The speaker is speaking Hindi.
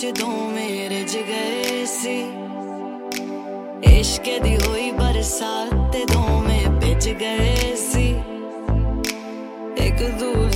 ਜਦੋਂ ਮੇਰੇ ਜ ਗਏ ਸੀ इश्क दी होई बरसात ते दोवें बिच गए सी एक दूजे